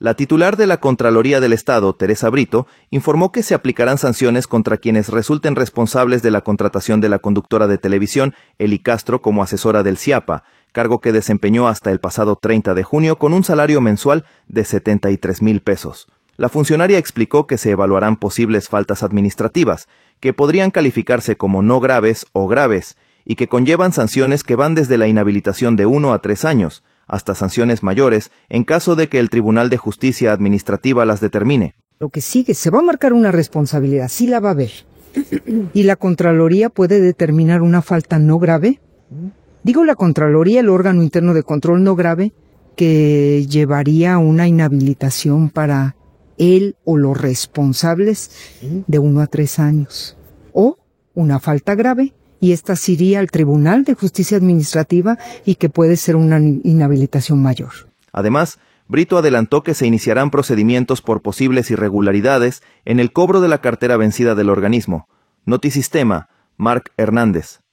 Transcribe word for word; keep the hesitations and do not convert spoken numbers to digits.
La titular de la Contraloría del Estado, Teresa Brito, informó que se aplicarán sanciones contra quienes resulten responsables de la contratación de la conductora de televisión, Eli Castro, como asesora del CIAPA, cargo que desempeñó hasta el pasado treinta de junio con un salario mensual de setenta y tres mil pesos. La funcionaria explicó que se evaluarán posibles faltas administrativas, que podrían calificarse como no graves o graves, y que conllevan sanciones que van desde la inhabilitación de uno a tres años, hasta sanciones mayores en caso de que el Tribunal de Justicia Administrativa las determine. Lo que sigue, se va a marcar una responsabilidad, sí la va a haber. ¿Y la Contraloría puede determinar una falta no grave? Digo la Contraloría, el órgano interno de control no grave, que llevaría una inhabilitación para él o los responsables de uno a tres años. O una falta grave, y esta se iría al Tribunal de Justicia Administrativa y que puede ser una inhabilitación mayor. Además, Brito adelantó que se iniciarán procedimientos por posibles irregularidades en el cobro de la cartera vencida del organismo. Notisistema, Marc Hernández.